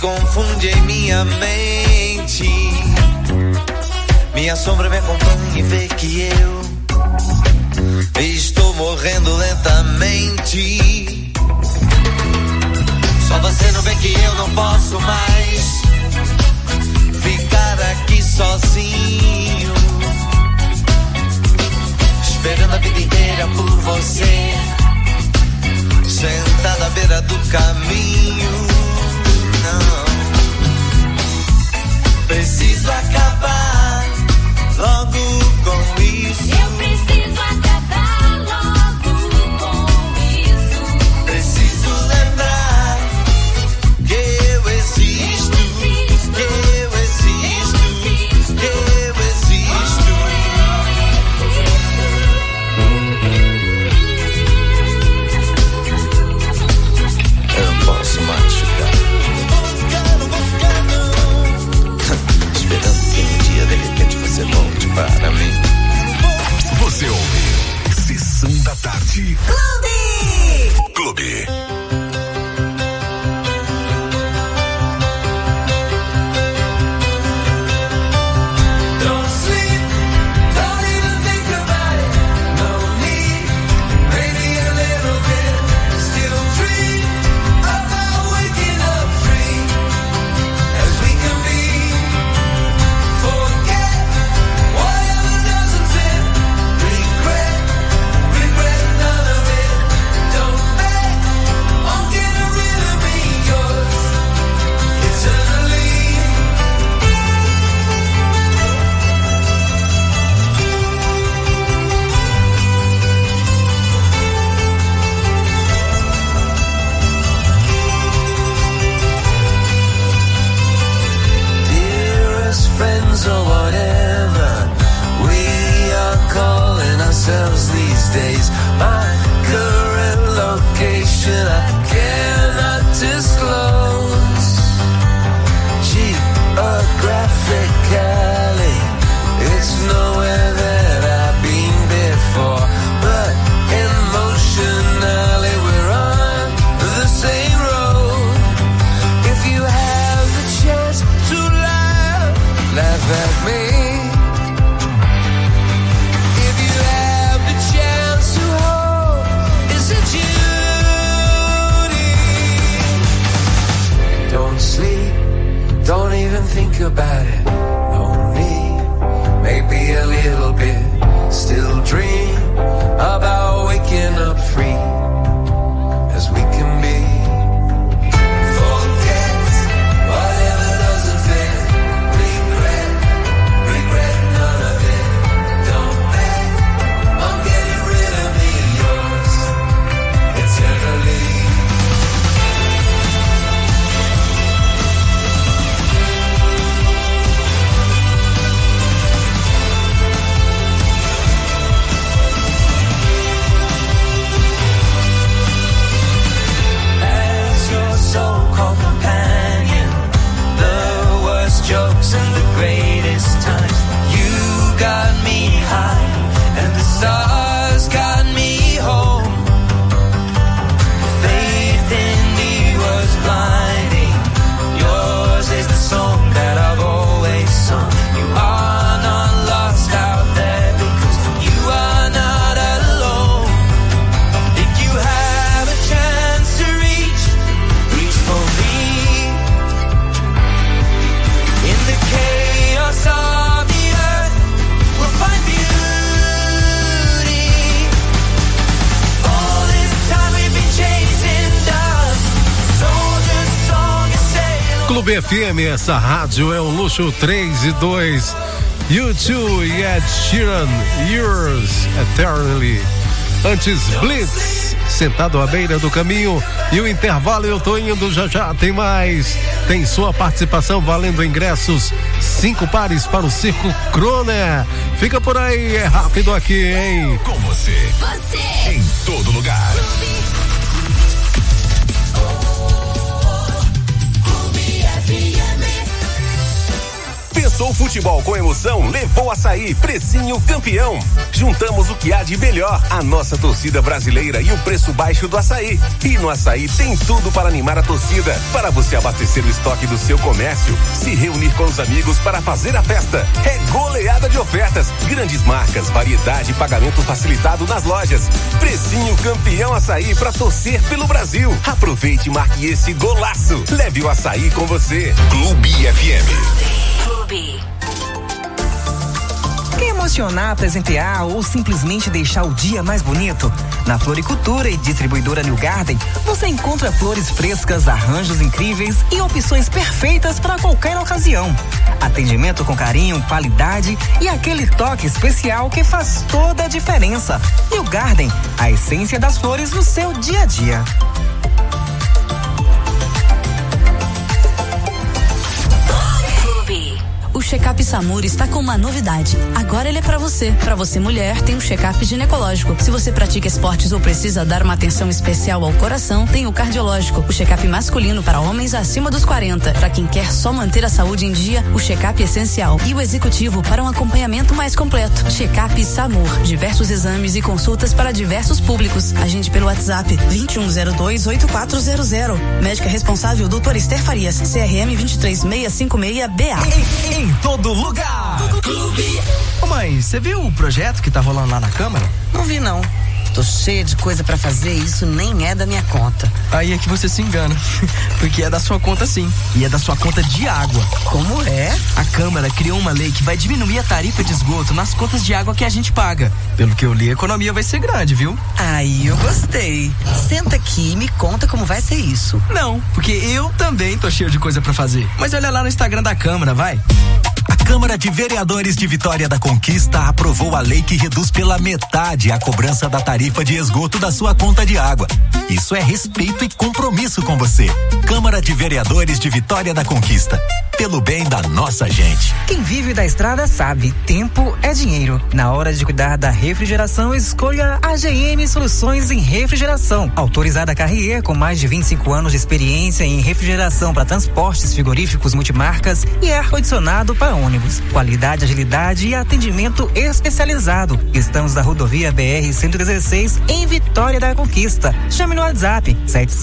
confunde em minha mente. Minha sombra me acompanha e vê que eu estou morrendo lentamente. Só você não vê que eu não posso mais ficar aqui sozinho, esperando a vida inteira por você, sentado à beira do caminho. Não, preciso acabar logo com isso. Eu preciso acabar logo com isso. Preciso lembrar que eu existo, que eu existo, que eu existo. Eu não posso mais ficar. Não vou ficar não. Esperando que um dia de repente você volte para mim. Você ouve Sessão da Tarde. Clube. Don't sleep, don't even think about it. No need, maybe a little bit. Still dream about waking up free as we can be. Forget whatever doesn't fit. Regret none of it. Don't bet on getting rid of me, yours eternally. Dearest friends or whatever we are calling ourselves these days, my current location I cannot disclose. Geographically, it's nowhere that I've been before, but emotionally we're on the same road. If you have the chance to laugh at me. If you have the chance to hold, is it you? Don't sleep, don't even think about it. No need, maybe a little bit. Still dream about waking up free as we can be. Forget whatever doesn't fit. Regret none of it. Don't bet on getting rid of me, yours eternally. As your so-called companion, the worst jokes and the greatest times. You got me high, and the stars got me home. Faith in me was blinding. Yours is the song that I've always sung. You are not lost out there because you are not alone. If you have a chance to reach for me. In the chaos of the earth, we'll find beauty. All this time we've been chasing dust. Soldier's song is sailing. Clube FM, essa rádio é um luxo. 3 e 2. U2 e Ed Sheeran, Yours Eternally. Antes Blitz, Sentado à Beira do Caminho. E o intervalo, eu tô indo, já tem mais. Tem sua participação valendo ingressos, 5 pares para o Circo Croner. Fica por aí, é rápido aqui, hein? Com você. Em todo lugar. Pensou futebol com emoção? Levou Açaí, precinho campeão. Juntamos o que há de melhor, a nossa torcida brasileira e o preço baixo do açaí. E no Açaí tem tudo para animar a torcida, para você abastecer o estoque do seu comércio, se reunir com os amigos para fazer a festa. É goleada de ofertas, grandes marcas, variedade e pagamento facilitado nas lojas. Precinho campeão Açaí para torcer pelo Brasil. Aproveite e marque esse golaço. Leve o Açaí com você. Clube FM. Quer emocionar, presentear ou simplesmente deixar o dia mais bonito? Na Floricultura e Distribuidora New Garden, você encontra flores frescas, arranjos incríveis e opções perfeitas para qualquer ocasião. Atendimento com carinho, qualidade e aquele toque especial que faz toda a diferença. New Garden, a essência das flores no seu dia a dia. O Check-up Samur está com uma novidade. Agora ele é pra você mulher, tem o check-up ginecológico. Se você pratica esportes ou precisa dar uma atenção especial ao coração, tem o cardiológico. O check-up masculino para homens acima dos 40. Para quem quer só manter a saúde em dia, o check-up essencial. E o executivo para um acompanhamento mais completo. Check-up Samur. Diversos exames e consultas para diversos públicos. Agende pelo WhatsApp 2102-8400. Médica responsável, doutora Esther Farias, CRM 23656BA. Em todo lugar. Clube. Ô mãe, você viu o projeto que tá rolando lá na Câmara? Não vi, não. Tô cheia de coisa pra fazer e isso nem é da minha conta. Aí é que você se engana, porque é da sua conta sim, e é da sua conta de água. Como é? A Câmara criou uma lei que vai diminuir a tarifa de esgoto nas contas de água que a gente paga. Pelo que eu li, a economia vai ser grande, viu? Aí eu gostei. Senta aqui e me conta como vai ser isso. Não, porque eu também tô cheio de coisa pra fazer. Mas olha lá no Instagram da Câmara, vai. A Câmara de Vereadores de Vitória da Conquista aprovou a lei que reduz pela metade a cobrança da tarifa de esgoto da sua conta de água. Isso é respeito e compromisso com você. Câmara de Vereadores de Vitória da Conquista. Pelo bem da nossa gente. Quem vive da estrada sabe, tempo é dinheiro. Na hora de cuidar da refrigeração, escolha a GM Soluções em Refrigeração. Autorizada Carrier, com mais de 25 anos de experiência em refrigeração para transportes frigoríficos multimarcas e ar-condicionado para ônibus. Qualidade, agilidade e atendimento especializado. Estamos na rodovia BR-116 em Vitória da Conquista. Chame no WhatsApp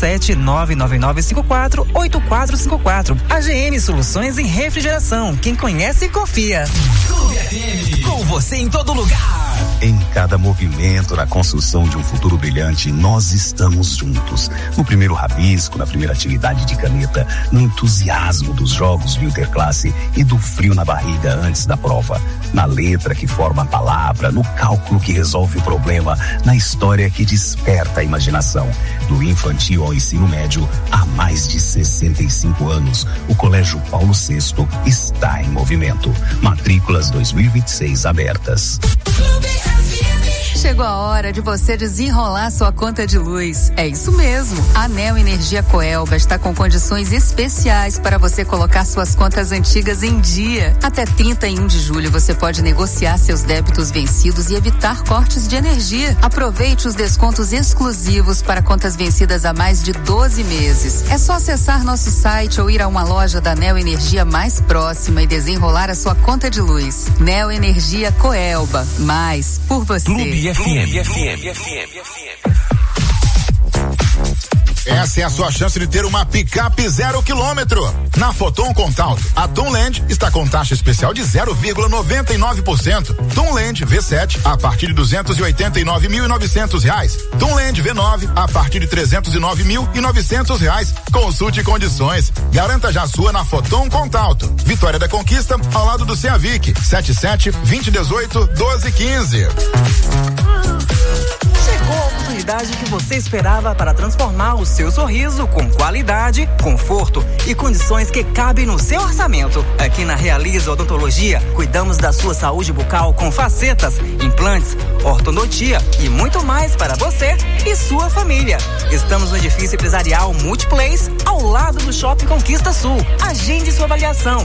77999548454. A GM Soluções em Refrigeração. Quem conhece, confia. Clube FM, com você em todo lugar. Em cada movimento na construção de um futuro brilhante, nós estamos juntos. No primeiro rabisco, na primeira atividade de caneta, no entusiasmo dos jogos de interclasse e do frio na barriga antes da prova. Na letra que forma a palavra, no cálculo que resolve o problema, na história que desperta a imaginação. Do infantil ao ensino médio, há mais de 65 anos, o Colégio Paulo VI está em movimento. Matrículas 2026 abertas. Chegou a hora de você desenrolar sua conta de luz. É isso mesmo. A Neo Energia Coelba está com condições especiais para você colocar suas contas antigas em dia. Até 31 de julho você pode negociar seus débitos vencidos e evitar cortes de energia. Aproveite os descontos exclusivos para contas vencidas há mais de 12 meses. É só acessar nosso site ou ir a uma loja da Neo Energia mais próxima e desenrolar a sua conta de luz. Neo Energia Coelba. Mais por você. Clube FM. Essa é a sua chance de ter uma picape 0 km. Na Foton Contato, a Tunland está com taxa especial de 0,99%. Tunland V7 a partir de R$289.900. Tunland V9 a partir de R$309.900. Consulte condições. Garanta já a sua na Foton Contato. Vitória da Conquista, ao lado do Ceavic. 77-2018-1215. Chegou a oportunidade que você esperava para transformar o seu sorriso com qualidade, conforto e condições que cabem no seu orçamento. Aqui na Realiza Odontologia, cuidamos da sua saúde bucal com facetas, implantes, ortodontia e muito mais para você e sua família. Estamos no edifício empresarial Multiplace, ao lado do Shopping Conquista Sul. Agende sua avaliação.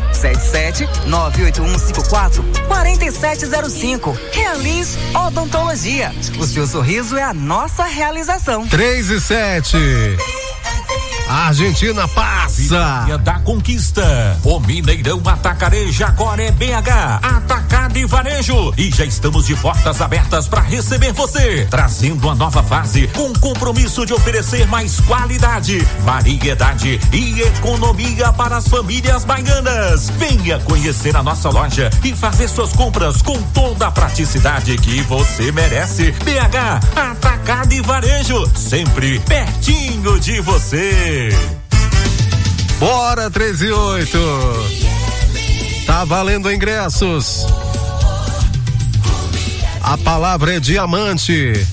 77-98154-4705. Realize Odontologia. O seu sorriso é a nossa realização. 3 e 7. A Argentina passa. Vitória da Conquista. O Mineirão Atacarejo agora é BH. Atacado e Varejo. E já estamos de portas abertas para receber você. Trazendo uma nova fase com compromisso de oferecer mais qualidade, variedade e economia para as famílias baianas. Venha conhecer a nossa loja e fazer suas compras com toda a praticidade que você merece. BH Atacado e Varejo. Sempre pertinho de você. Bora 13:08. Tá valendo ingressos. A palavra é diamante.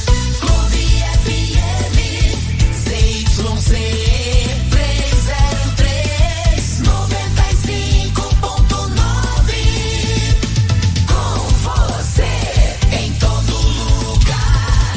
Com você em todo lugar.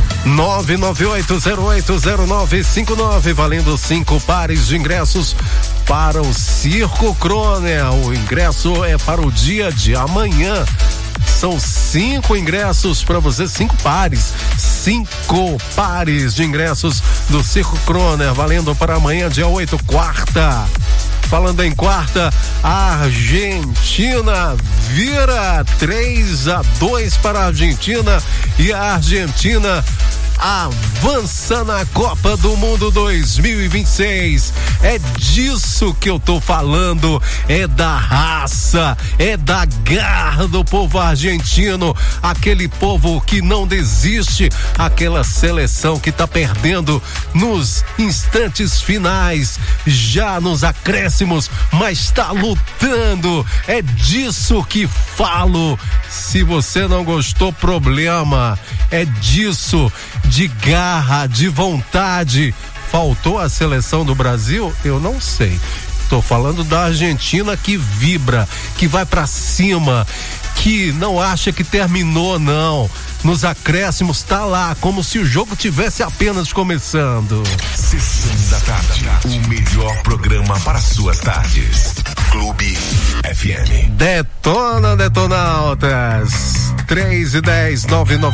998080959, valendo 5 pares de ingressos para o Circo Croner. O ingresso é para o dia de amanhã. São 5 ingressos para você, 5 pares. 5 pares de ingressos do Circo Croner, valendo para amanhã, dia 8, quarta. Falando em quarta, a Argentina vira 3-2 para a Argentina e a Argentina avança na Copa do Mundo 2026. É disso que eu tô falando, é da raça, é da garra do povo argentino, aquele povo que não desiste, aquela seleção que tá perdendo nos instantes finais, já nos acréscimos, mas tá lutando. É disso que falo. Se você não gostou, problema. É disso, de garra, de vontade. Faltou a seleção do Brasil? Eu não sei. Tô falando da Argentina que vibra, que vai pra cima, que não acha que terminou, não. Nos acréscimos tá lá, como se o jogo tivesse apenas começando. Sessão da tarde, o melhor programa para suas tardes. Clube FM. Detona, detonautas. 3:10,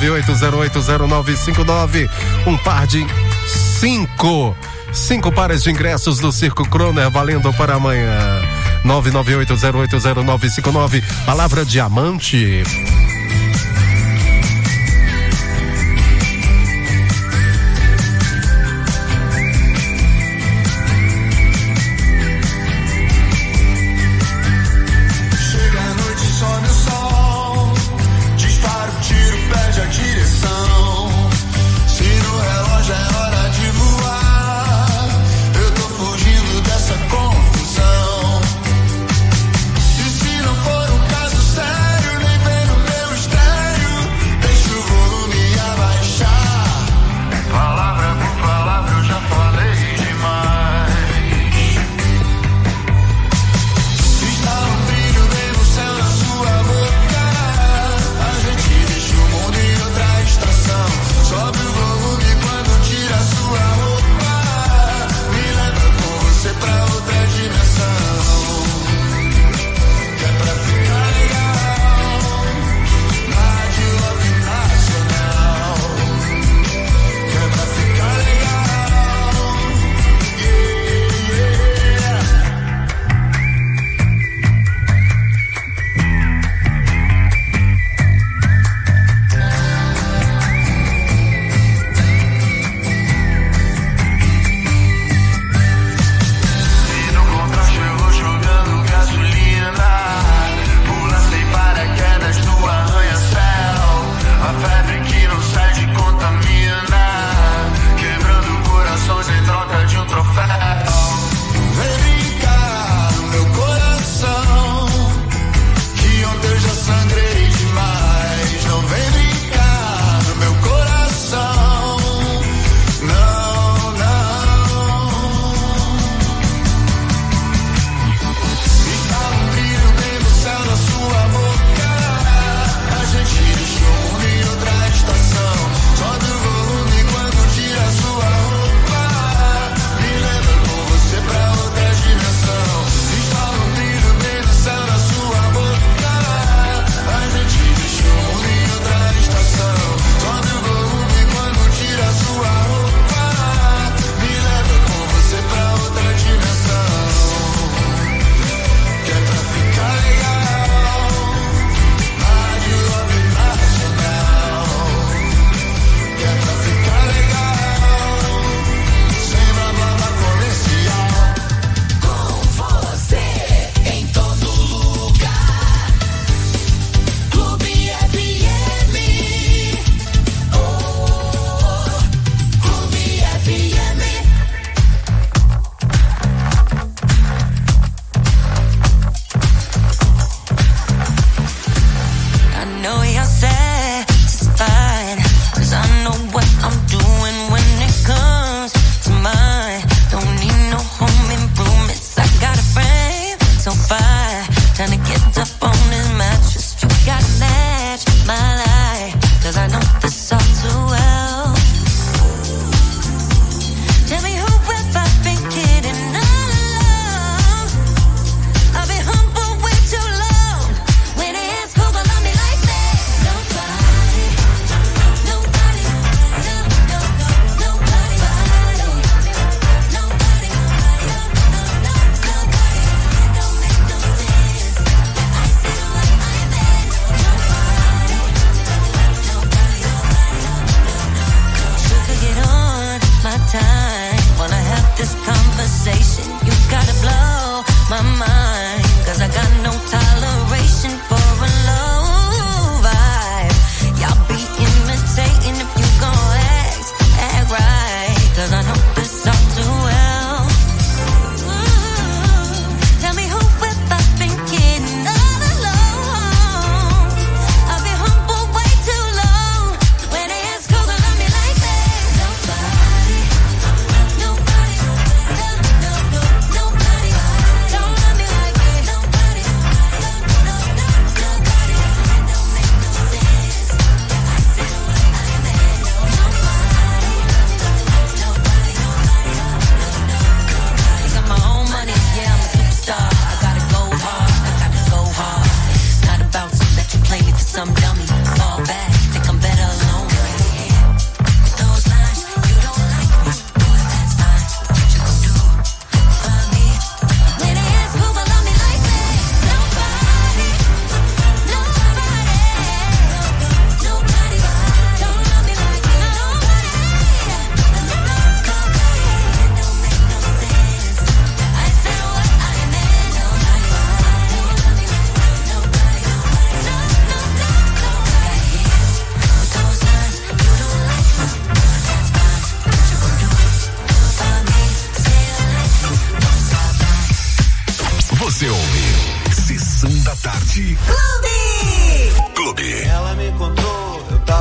998080959. Um par de 5 pares de ingressos do Circo Croner, valendo para amanhã. 998080959. Palavra diamante. E se não for um caso sério, nem vem no meu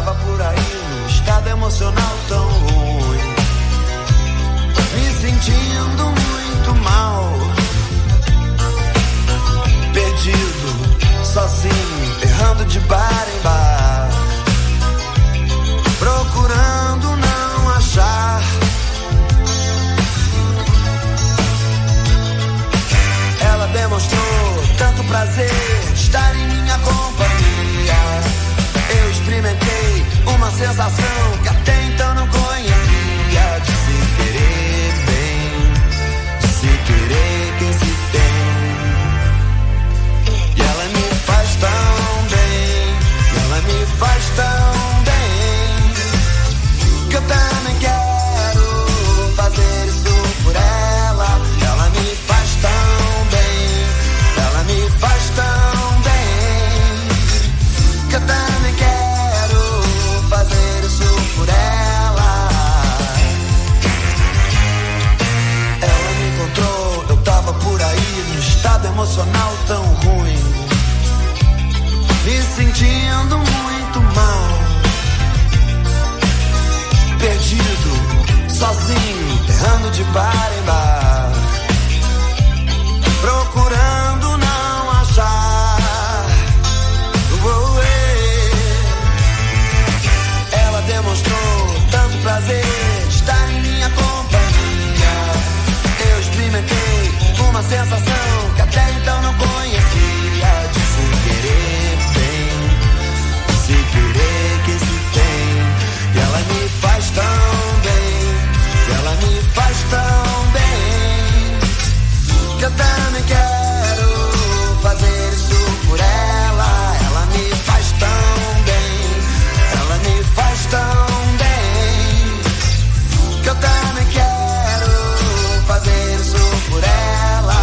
tava por aí num estado emocional tão ruim, me sentindo muito mal, perdido, sozinho, errando de bar em bar, procurando não achar. Ela demonstrou tanto prazer estar em minha companhia. Eu experimentei uma sensação que até então não conhecia, de se querer bem, de se querer quem se tem. E ela me faz tão bem, ela me faz tão bem, que eu também quero fazer isso por ela. Ela me faz tão bem, ela me faz tão bem, que eu também quero fazer isso por ela. Ela me encontrou, eu tava por aí num estado emocional tão ruim, me sentindo muito mal, perdido, sozinho, errando de bar em bar, procurando não achar. Ela demonstrou tanto prazer estar em minha companhia. Eu experimentei uma sensação que até então não conhecia, de se querer bem, de se querer quem se tem. E ela me faz tão bem, ela me faz tão bem, que eu também quero fazer isso por ela. Ela me faz tão bem, ela me faz tão bem, que eu também quero fazer isso por ela.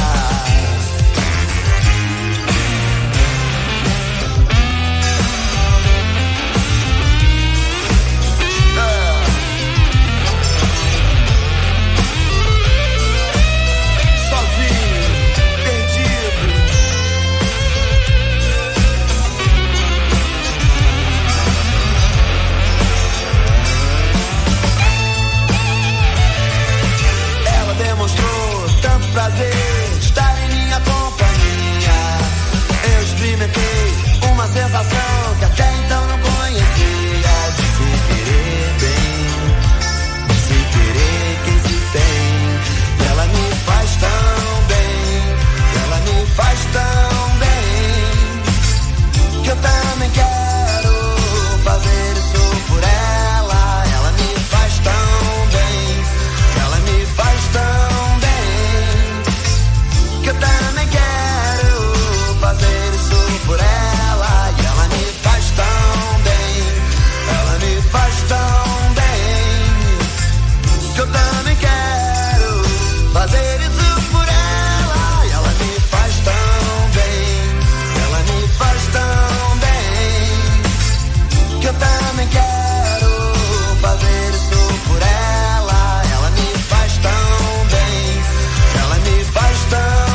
Prazer estar em minha companhia. Eu experimentei uma sensação que até então não conhecia, de se querer bem, de se querer quem se tem. E ela me faz tão bem, ela me faz tão bem, que eu também quero fazer isso por ela. Ela me faz tão bem, ela me faz tão bem, que eu também quero fazer isso por ela. E ela me faz tão bem, ela me faz tão bem, que eu também quero fazer isso por ela. E ela me faz tão bem, ela me faz tão bem, que eu também quero fazer isso por ela. Ela me faz tão bem, ela me faz tão.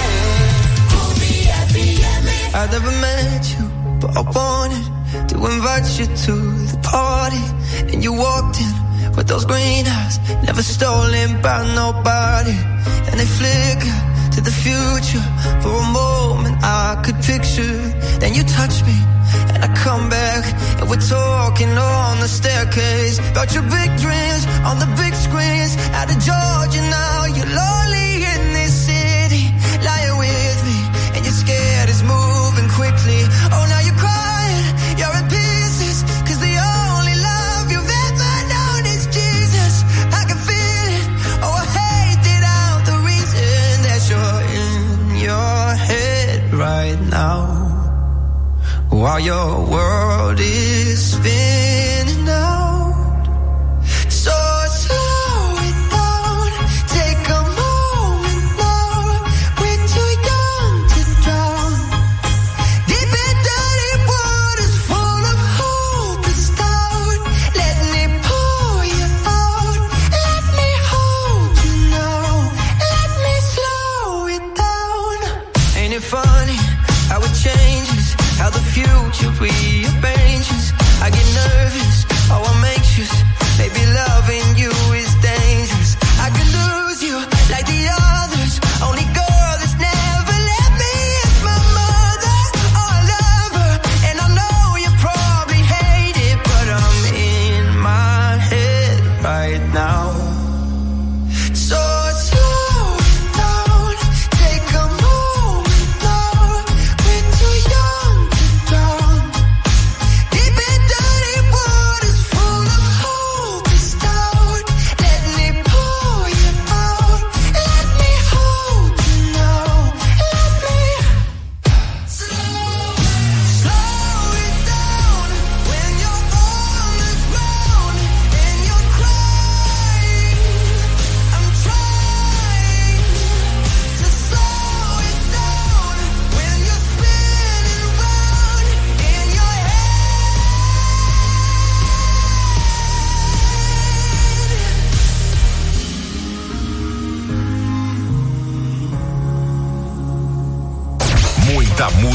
I never met you, but I wanted to invite you to the party. And you walked in with those green eyes, never stolen by nobody. And they flicker to the future. For a moment I could picture. Then you touch me and I come back, and we're talking on the staircase about your big dreams on the big screens. Out of Georgia now, you're lonely in this city, lying with me, and you're scared it's moving quickly. Oh, now you're crying, you're in pieces, 'cause the only love you've ever known is Jesus. I can feel it, oh, I hate it out, the reason that you're in your head right now, while your world is spinning out. So slow it down, take a moment.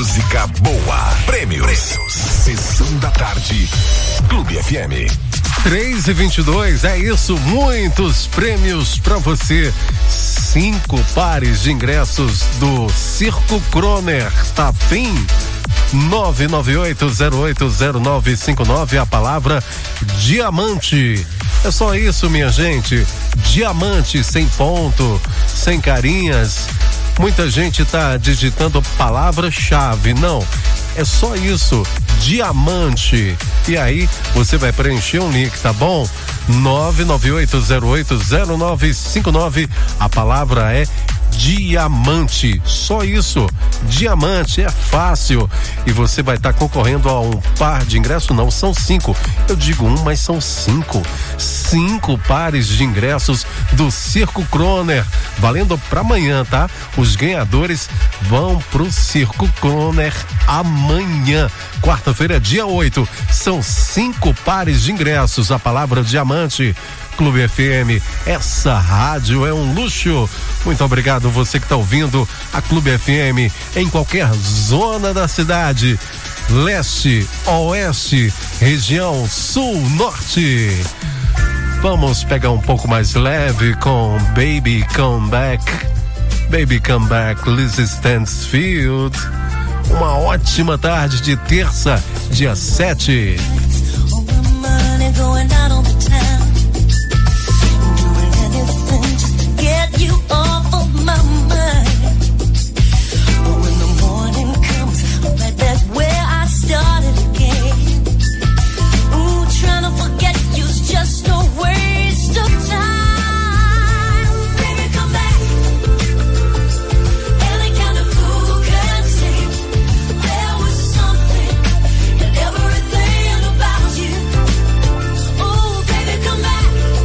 música boa. Prêmios. Sessão da tarde. Clube FM. 3:22, é isso, muitos prêmios pra você. 5 pares de ingressos do Circo Kroner. Tá fim? 998080959, a palavra diamante. É só isso, minha gente. Diamante, sem ponto, sem carinhas. Muita gente tá digitando palavra-chave. Não, é só isso, diamante. E aí você vai preencher um link, tá bom? 998080959. A palavra é diamante, só isso, diamante, é fácil. E você vai estar concorrendo a um par de ingressos. Não, são 5, eu digo mas são 5 pares de ingressos do Circo Kroner, valendo pra amanhã, tá? Os ganhadores vão pro Circo Kroner amanhã, quarta-feira, dia 8, são 5 pares de ingressos. A palavra diamante. Clube FM, essa rádio é um luxo. Muito obrigado você que está ouvindo a Clube FM em qualquer zona da cidade, leste, oeste, região sul, norte. Vamos pegar um pouco mais leve com Baby Come Back. Baby Come Back, Lizzy Stansfield. Uma ótima tarde de terça, dia 7. Get you off of my mind. But when the morning comes, I'm right back where I started again. Ooh, trying to forget you's just a waste of time. Baby, come back. Any kind of fool can see there was something in everything about you. Ooh, baby, come back.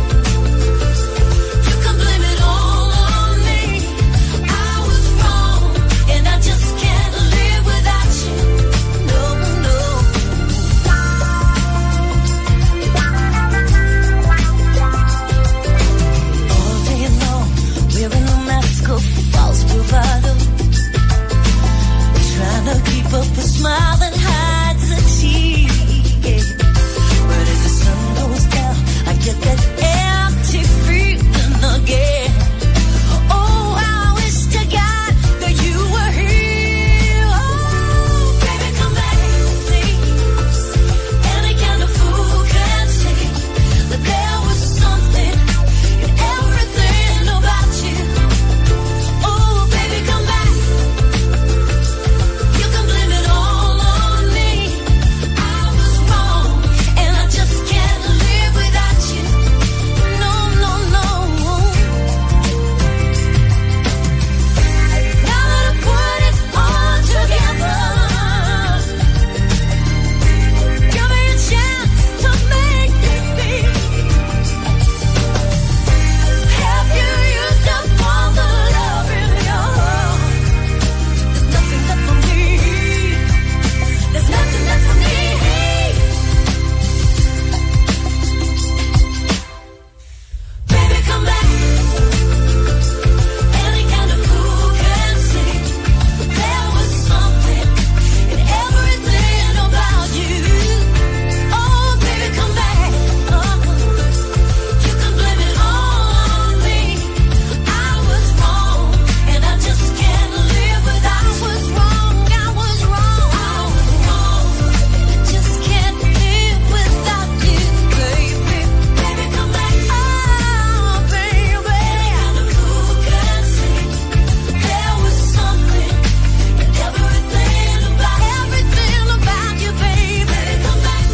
Trying to keep up a smile that hides a tear. But as the sun goes down, I get that empty feeling again. Oh, I wish to God that you were here. Oh, baby, come back, please. Any kind of fool can see that there was something in everything about you. Oh, baby, come back. You can blame it all on me. I was wrong, and I just can't live without you. No, no, no. Now that I put it all together, give me a chance to make you see. Have you used up all the love in your heart? There's nothing left for me. There's nothing left for me. Baby, come back. Any kind of fool can see there was something in everything about you. Oh, baby, come back. You can blame it all on me. I was wrong, and I just can't live without. I was wrong, I was wrong, I was wrong, and I just can't live without you, baby. Baby, come back. Oh, baby. Any kind of fool can see there was something in everything about you, baby. Baby, come back.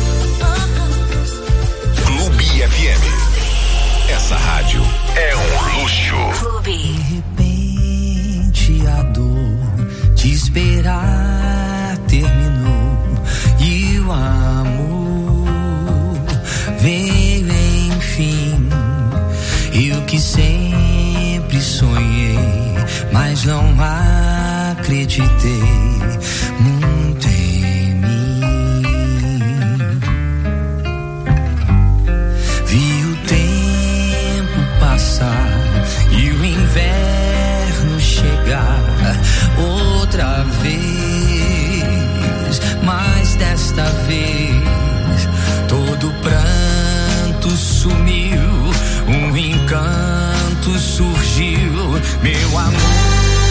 Clube FM. Essa rádio é um luxo. Clube. repente a dor de esperar terminou e o amor veio enfim. Eu que sempre sonhei, mas não acreditei muito em mim. Vi o tempo passar e o inverno chegar outra vez. momento surgiu, meu amor.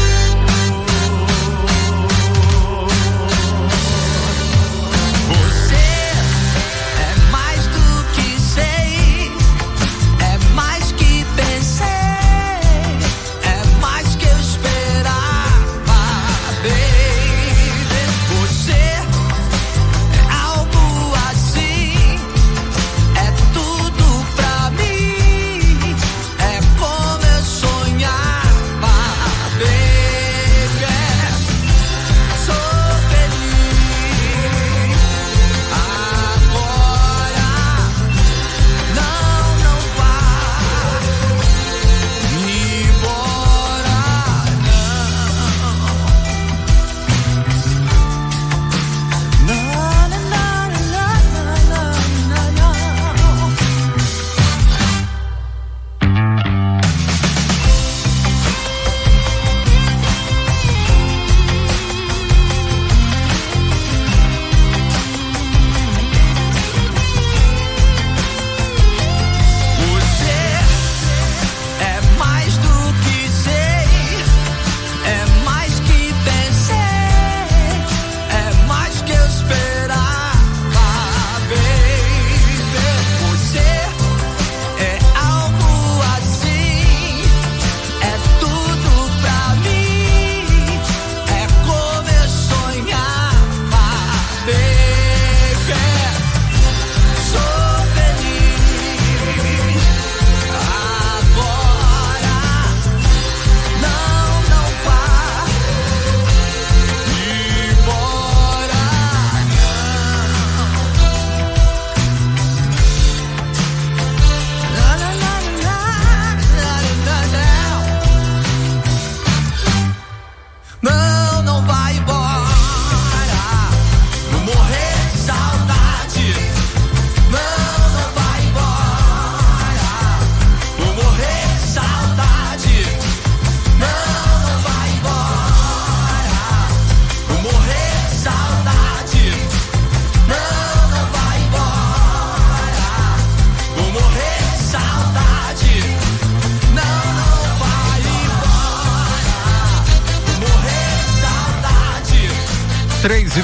e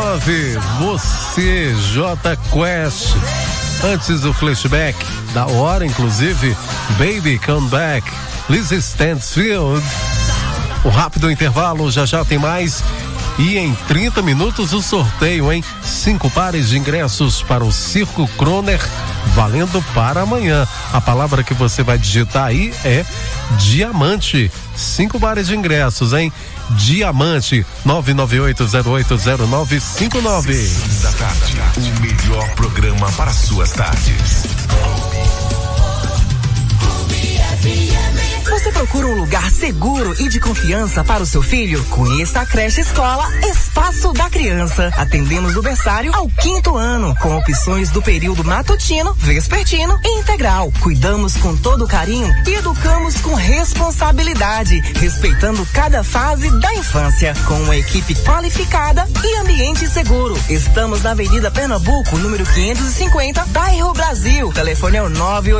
29, você, J Quest. Antes do flashback, da hora inclusive, Baby Come Back, Lizzie Stansfield. O rápido intervalo, já tem mais. E em 30 minutos o sorteio, hein? 5 pares de ingressos para o Circo Croner, valendo para amanhã. A palavra que você vai digitar aí é diamante. 5 pares de ingressos, hein? Diamante, 998080959. Da tarde, o melhor programa para suas tardes. Você procura um lugar seguro e de confiança para o seu filho? Conheça a creche escola Espaço da Criança. Atendemos do berçário ao 5º ano, com opções do período matutino, vespertino e integral. Cuidamos com todo carinho e educamos com responsabilidade, respeitando cada fase da infância, com uma equipe qualificada e ambiente seguro. Estamos na Avenida Pernambuco, número 550, bairro Brasil. Telefone é o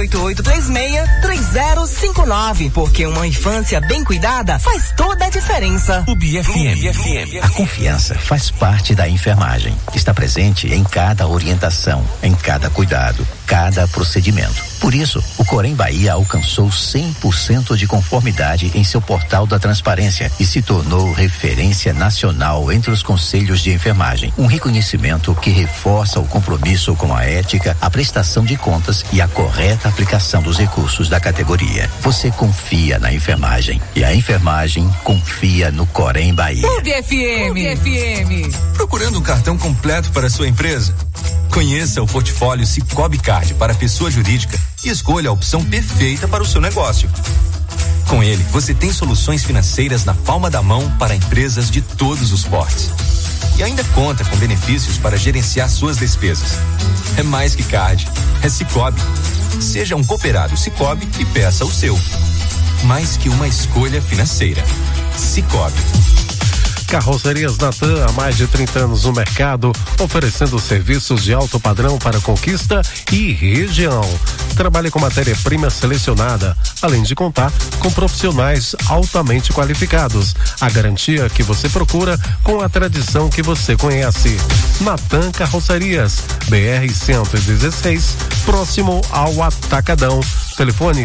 988363059. Porque uma infância bem cuidada faz toda a diferença. UBFM. A confiança faz parte da enfermagem. Está presente em cada orientação, em cada cuidado, cada procedimento. Por isso, o Corém Bahia alcançou 100% de conformidade em seu portal da transparência e se tornou referência nacional entre os conselhos de enfermagem. Um reconhecimento que reforça o compromisso com a ética, a prestação de contas e a correta aplicação dos recursos da categoria. Você confia na enfermagem e a enfermagem confia no Corém Bahia. UBFM. Procurando um cartão completo para sua empresa? Conheça o portfólio Cicobi Card para pessoa jurídica e escolha a opção perfeita para o seu negócio. Com ele, você tem soluções financeiras na palma da mão para empresas de todos os portes. E ainda conta com benefícios para gerenciar suas despesas. É mais que card, é Cicobi. Seja um cooperado Cicobi e peça o seu. Mais que uma escolha financeira. Cicobi. Carrocerias Natan, há mais de 30 anos no mercado, oferecendo serviços de alto padrão para Conquista e região. Trabalhe com matéria-prima selecionada, além de contar com profissionais altamente qualificados. A garantia que você procura com a tradição que você conhece. Natan Carrocerias, BR-116, próximo ao Atacadão. Telefone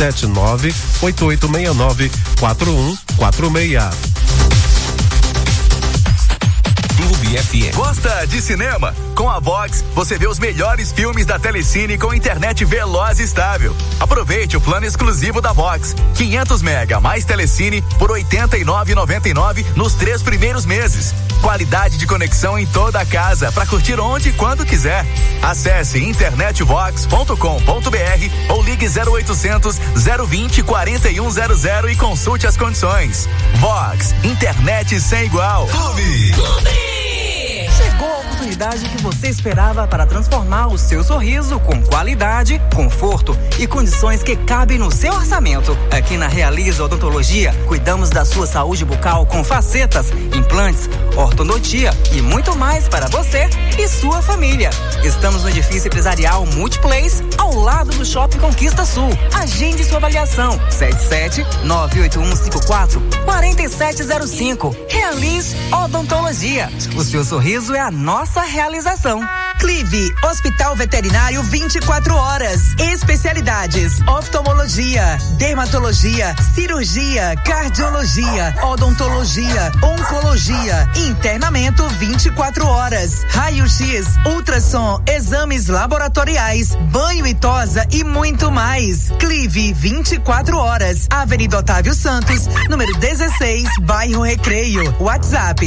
779-8869-4146. Clube FM. Gosta de cinema? Com a Vox, você vê os melhores filmes da Telecine com internet veloz e estável. Aproveite o plano exclusivo da Vox. 500 mega mais Telecine por R$ 89,99 nos 3 primeiros meses. Qualidade de conexão em toda a casa para curtir onde e quando quiser. Acesse internetvox.com.br ou ligue 0800 020 4100 e consulte as condições. Vox, internet sem igual. Clube. Chegou a oportunidade que você esperava para transformar o seu sorriso com qualidade, conforto e condições que cabem no seu orçamento. Aqui na Realiza Odontologia, cuidamos da sua saúde bucal com facetas, implantes, ortodontia e muito mais para você e sua família. Estamos no edifício empresarial Multiplace, ao lado do Shopping Conquista Sul. Agende sua avaliação. 77-98154-4705. Realize Odontologia. O seu sorriso é a nossa realização. Clive, Hospital Veterinário 24 horas. Especialidades: oftalmologia, dermatologia, cirurgia, cardiologia, odontologia, oncologia, internamento 24 horas, raio-x, ultrassom, exames laboratoriais, banho e tosa e muito mais. Clive 24 horas. Avenida Otávio Santos, número 16, bairro Recreio. WhatsApp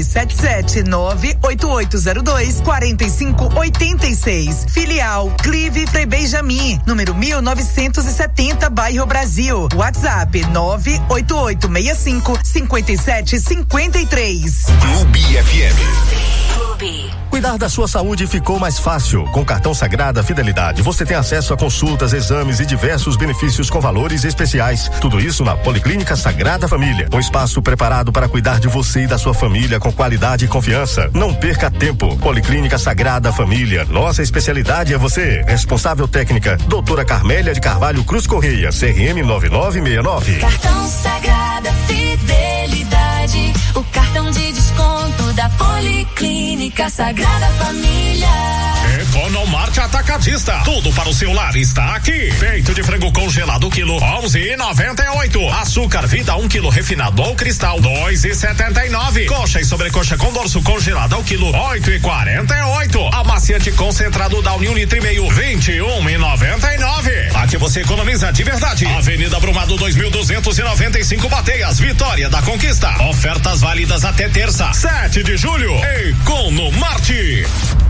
779-8802-4586. Filial Clive Frei Benjamin, número 1970, bairro Brasil. WhatsApp 98865-5753. Clube FM. Cuidar da sua saúde ficou mais fácil. Com o cartão Sagrada Fidelidade, você tem acesso a consultas, exames e diversos benefícios com valores especiais. Tudo isso na Policlínica Sagrada Família. Um espaço preparado para cuidar de você e da sua família com qualidade e confiança. Não perca tempo. Policlínica Sagrada Família. Nossa especialidade é você. Responsável técnica, doutora Carmélia de Carvalho Cruz Correia, CRM 9969. Cartão Sagrada Fidelidade, o cartão de desconto da Policlínica Sagrada Família. Economarte Atacadista, tudo para o seu lar está aqui. Peito de frango congelado quilo 11,98. Açúcar Vida 1 quilo refinado ou cristal 2,79. Coxa e sobrecoxa com dorso congelado ao quilo 8,48. Amaciante concentrado da União litro e meio 21,99. Aqui você economiza de verdade. Avenida Brumado 2295 Bateias, Vitória da Conquista. Ofertas válidas até terça, 7 de julho. Economarte.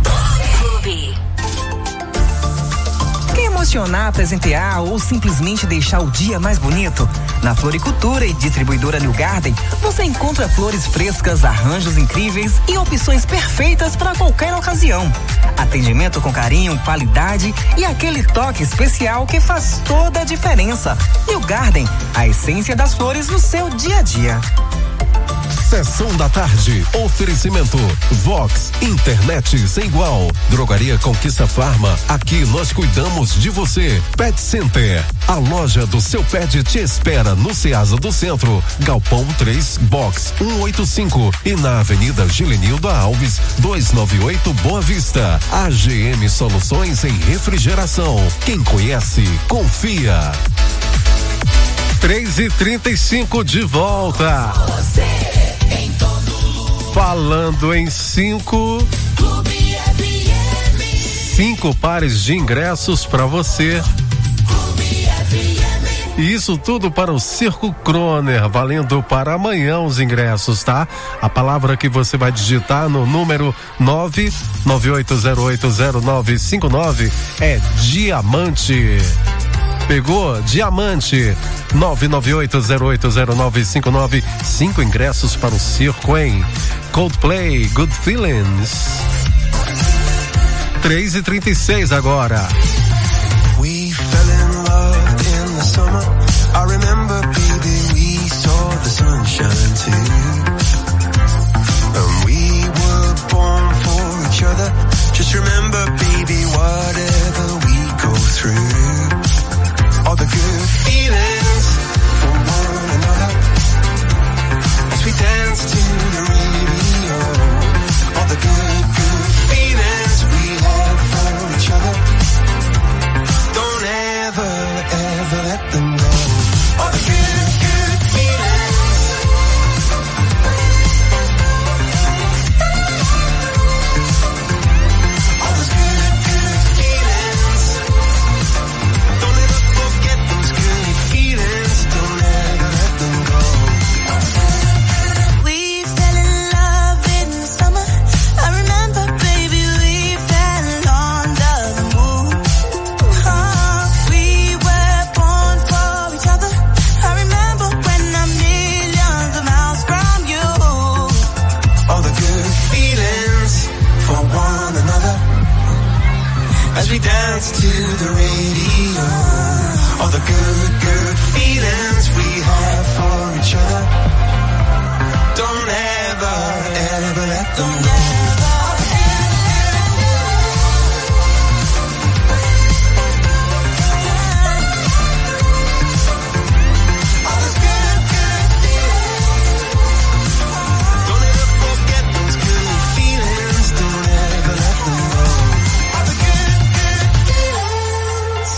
Quer emocionar, presentear ou simplesmente deixar o dia mais bonito? Na Floricultura e Distribuidora New Garden, você encontra flores frescas, arranjos incríveis e opções perfeitas para qualquer ocasião. Atendimento com carinho, qualidade e aquele toque especial que faz toda a diferença. New Garden, a essência das flores no seu dia a dia. Sessão da tarde, oferecimento Vox, internet sem igual. Drogaria Conquista Farma, aqui nós cuidamos de você. Pet Center, a loja do seu pet te espera no Ceasa do Centro, Galpão 3, Box 185 e na Avenida Gilenildo Alves 298 Boa Vista. AGM Soluções em Refrigeração, quem conhece, confia. 3h35 de volta. Falando em 5 pares de ingressos para você. E isso tudo para o Circo Croner, valendo para amanhã os ingressos, tá? A palavra que você vai digitar no número 998080959 é diamante. Pegou? Diamante. 998080959. 5 ingressos para o circo, hein? Coldplay, Good Feelings. 3h36 agora. We fell in love in the summer. I remember, baby, we saw the sunshine too. Just remember, baby, whatever we go through, all the good feelings for one another, as we dance to the radio, all the good feelings we have for each other, don't ever let them go. All the good feelings. All those good feelings. Don't ever forget those good feelings. Don't ever let them go. We fell in love in the summer. I remember, baby, we fell under the moon. We were born for each other. I remember when I'm millions of miles from you. All the good feelings for one another, as we dance to the radio. All the good feelings we have for each other, don't ever let them go. Don't ever forget those good feelings. Don't ever let them go. All the good feelings.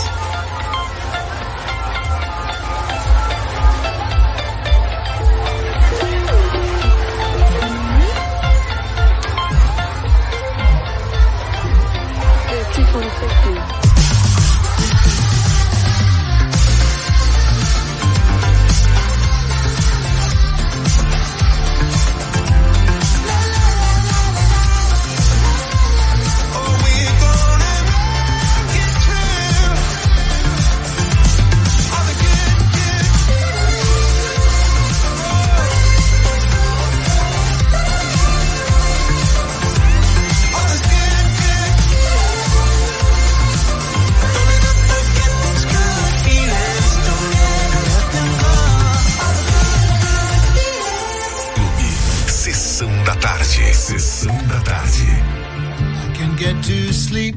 Sessão da tarde. Sessão da tarde. I can get to sleep.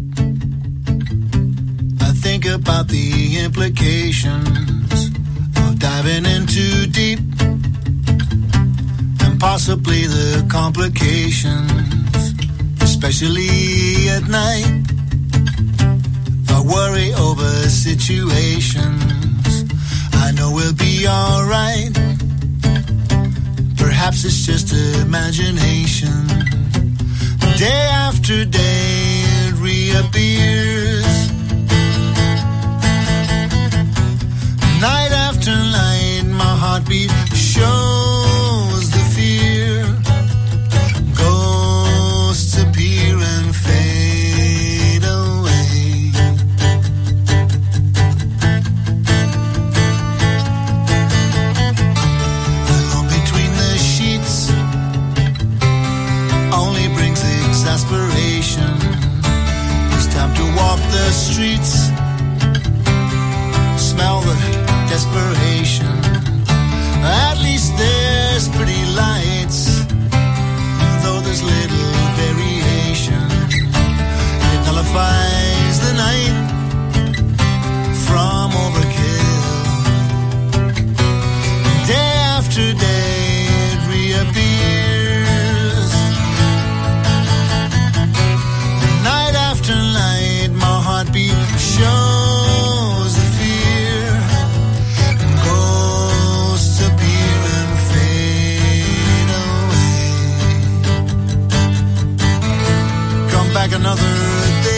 I think about the implications of diving in too deep, and possibly the complications, especially at night. I worry over situations I know we'll be alright. Perhaps it's just imagination. Day after day it reappears. Night after night my heartbeat shows the fear. Ghosts appear and fade away. Alone between the sheets only brings exasperation. It's time to walk the streets, smell the desperation. At least there's pretty lights, though there's little variation. It nullifies the night from overkill. Day after day it reappears. Night after night my heartbeat shows the fear. Ghosts appear and fade away. Come back another day.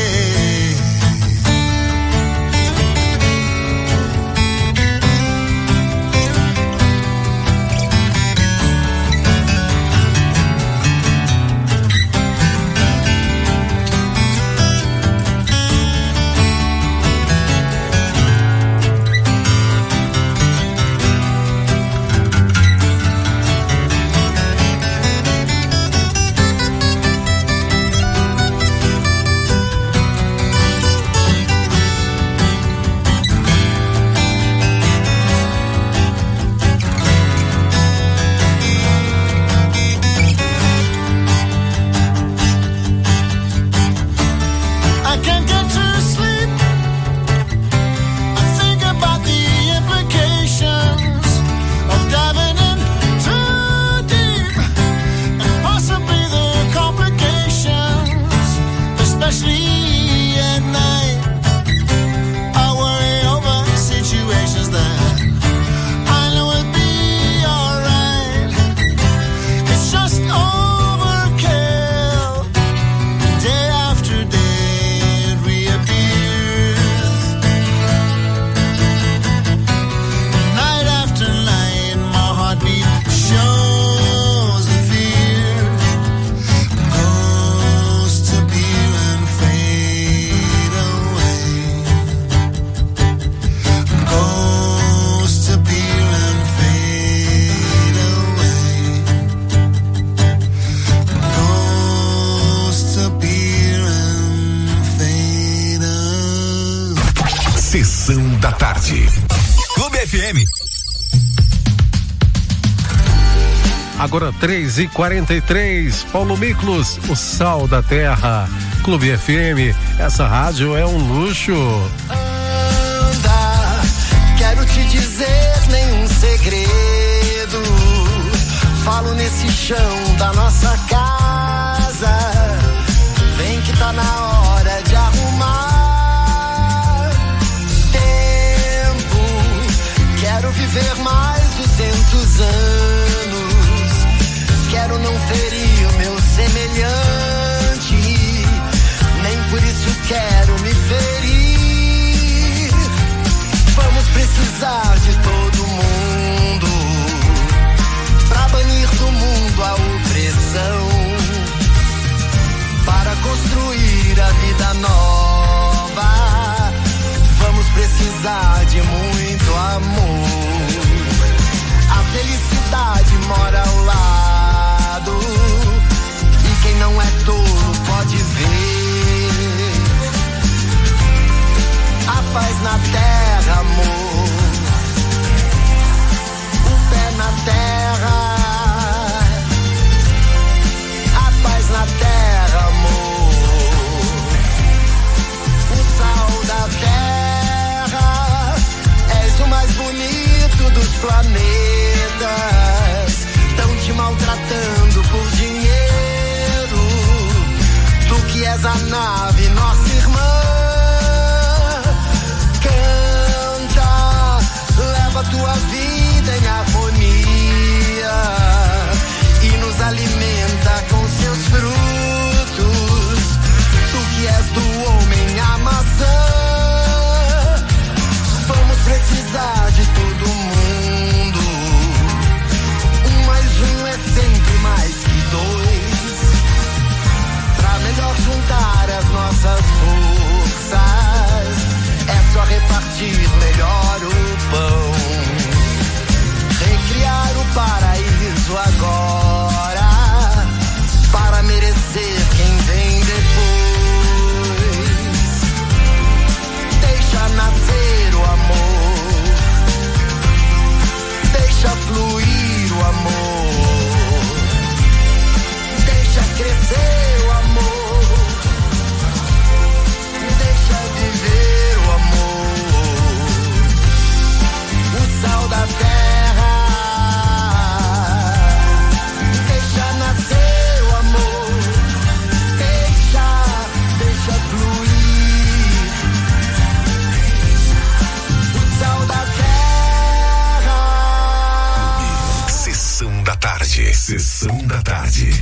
Sessão da tarde. Clube FM. Agora 3h43, Paulo Miklos, o sal da terra. Clube FM, essa rádio é um luxo. Anda, quero te dizer nenhum segredo. Falo nesse chão da nossa casa. Vem que tá na hora de arrumar. Tempo, quero viver mais 200 anos. Quero não ferir o meu semelhante, nem por isso quero me ferir. Vamos precisar de todo mundo pra banir do mundo a opressão, para construir a vida nova. Vamos precisar de muito amor. A felicidade mora ao lado, e quem não é tolo pode ver. A paz na terra, amor. O pé na terra. A paz na terra, amor. O sal da terra. És o mais bonito dos planetas. Tão te maltratando por dinheiro. Tu que és a nave, nossa irmã. Canta, leva tua vida em harmonia e nos alimenta com seus frutos. Tu que és do homem a maçã. Vamos precisar de todo mundo. Um é sempre mais que dois, pra melhor juntar as nossas forças. É só repartir melhor o pão, recriar o paraíso agora, para merecer quem vem depois. Deixa nascer o amor, deixa fluir o amor, deixa crescer o amor, deixa viver o amor, o sal da terra. Deixa nascer o amor, deixa fluir, o sal da terra. Sessão da tarde. Sessão da tarde.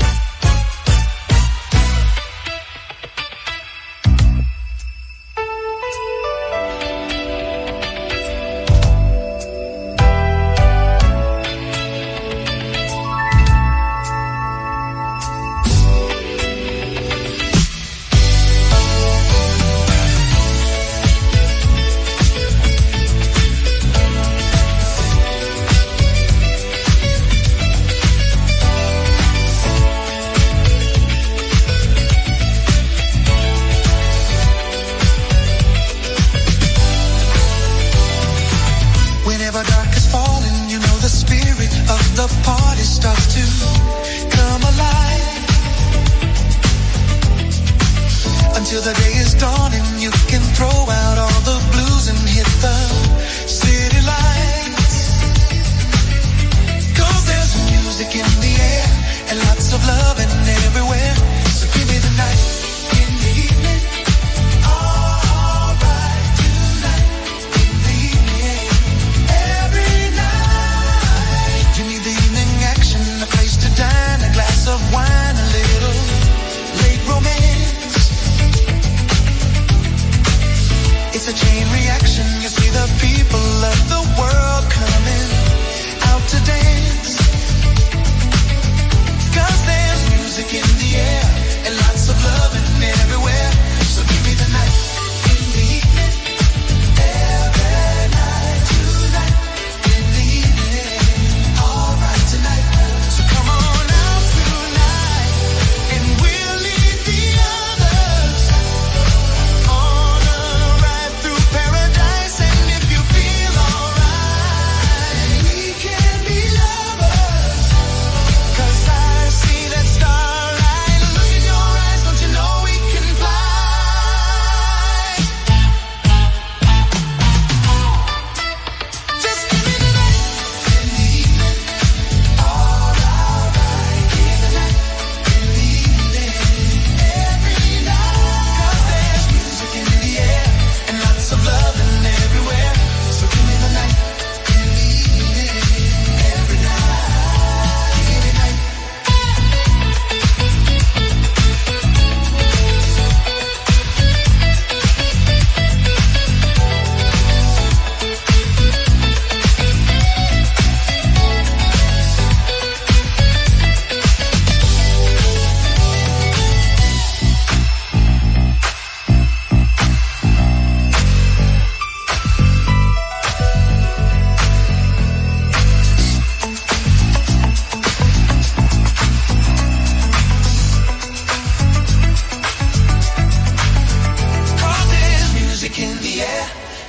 Paradise.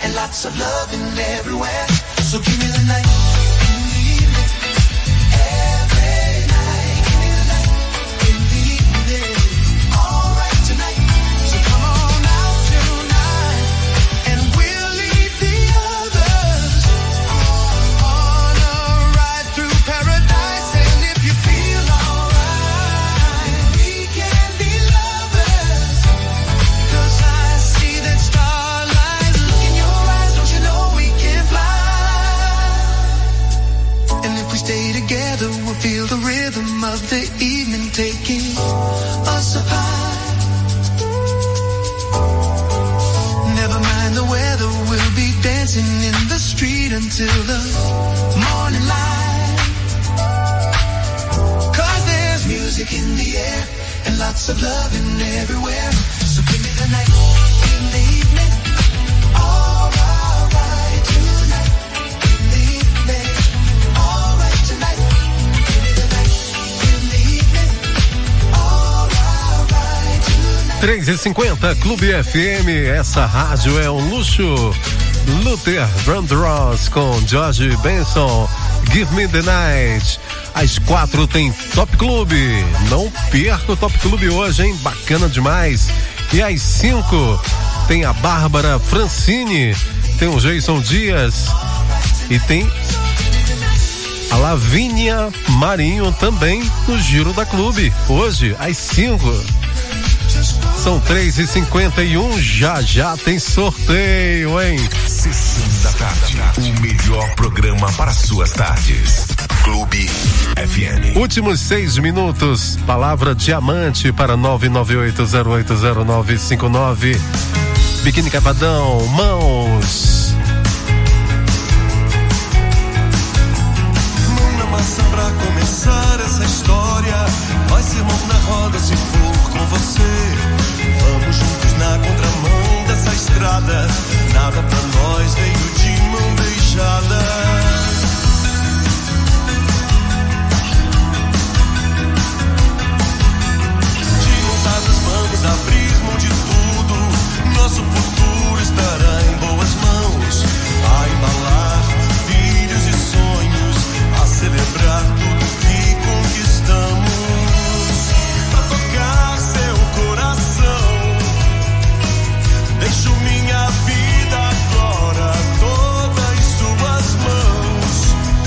and lots of loving everywhere. So give me the night. Feel the rhythm of the evening taking us apart. Never mind the weather, we'll be dancing in the street until the morning light. 'Cause there's music in the air and lots of loving everywhere. So give me the night in the evening. All right tonight in the evening. All right tonight. 3h50, Clube FM, essa rádio é um luxo. Luther Vandross com George Benson, Give Me the Night. Às 4 tem Top Clube, não perca o Top Clube hoje, hein? Bacana demais. E às 5 tem a Bárbara Francini, tem o Jason Dias e tem a Lavínia Marinho também no Giro da Clube, hoje às 5. São 3h51, já tem sorteio, hein? Sessão da tarde, o melhor programa para suas tardes. Clube FM. Últimos 6 minutos, palavra diamante para 998080959. Biquíni Capadão, mãos. Mão na massa pra começar essa história. Vai ser mão na roda se for com você. Vamos juntos na contramão dessa estrada. Nada pra nós veio de mão beijada. De montadas vamos abrir mão de tudo. Nosso futuro estará em boas mãos. A embalar filhos e sonhos. A celebrar tudo que conquistamos. Pra tocar seu coração. Deixo minha vida agora toda em suas mãos.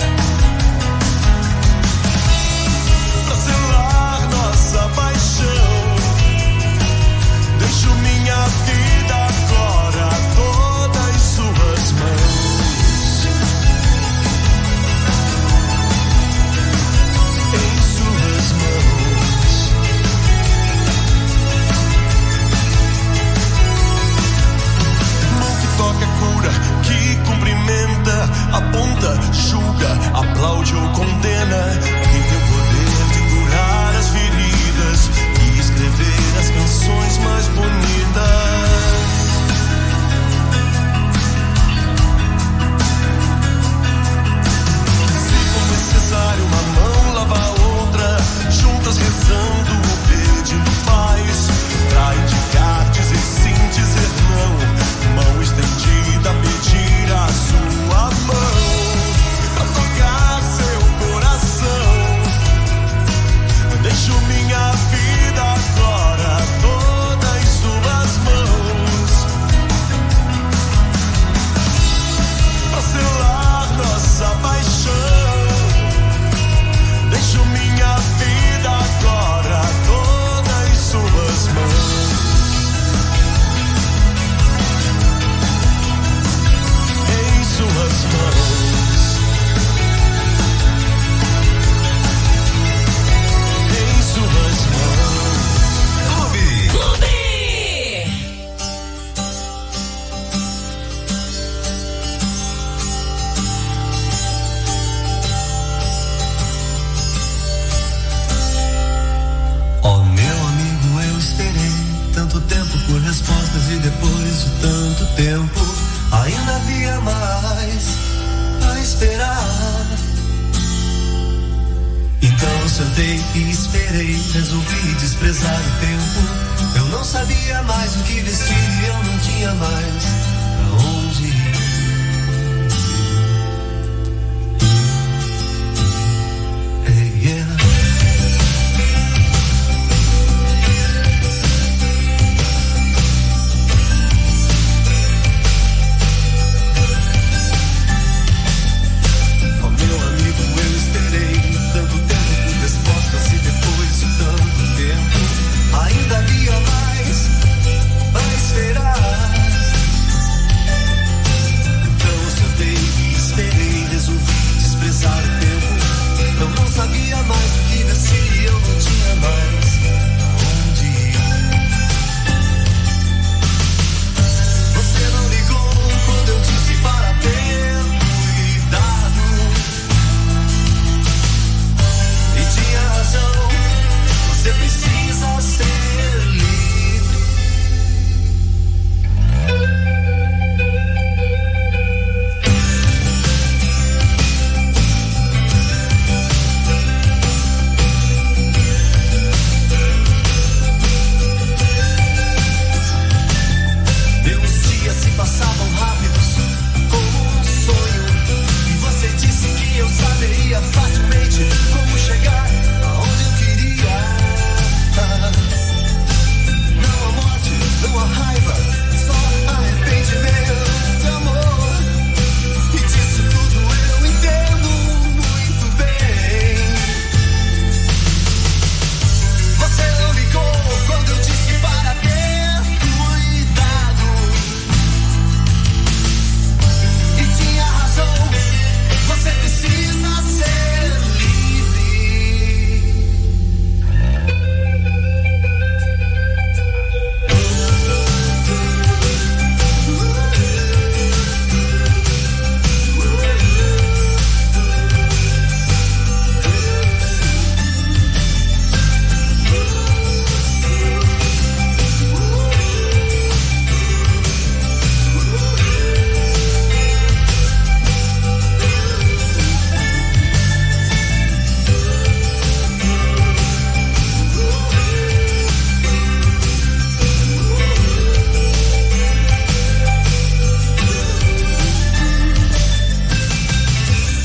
Pra selar nossa paixão. Deixo minha vida agora toda em suas mãos. Em suas mãos. Mão que toca, cura, que cumprimenta, aponta, julga, aplaude ou condena. Quem tem o poder de curar as feridas e escrever as canções mais bonitas. Se for necessário uma mão lava a outra, juntas rezando ou pedindo paz. Pra indicar, dizer sim, dizer não. Mão estendida, pedir a sua mão. Pra tocar seu coração. Deixo minha vida agora toda em suas mãos. Pra selar nossa paixão. Deixo minha vida agora toda em suas mãos. Em suas mãos. Em suas mãos. Clube. Oh, meu amigo, eu esperei tanto tempo por respostas e depois de tanto tempo ainda havia mais a esperar. Então eu sentei e esperei, resolvi desprezar o tempo. Eu não sabia mais o que vestir e eu não tinha mais pra onde ir.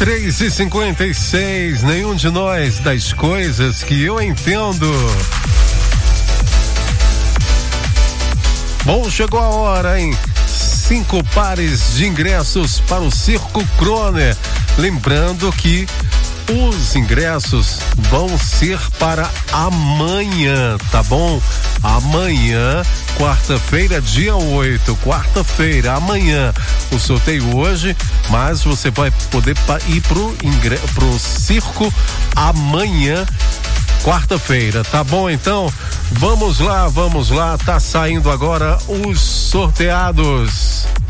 3h56, nenhum de nós das coisas que eu entendo. Bom, chegou a hora, hein? 5 pares de ingressos para o Circo Croner. Lembrando que os ingressos vão ser para amanhã, tá bom? Amanhã, quarta-feira, dia 8, quarta-feira, amanhã. O sorteio hoje, mas você vai poder ir pro circo amanhã, quarta-feira, tá bom? Então, vamos lá, tá saindo agora os sorteados.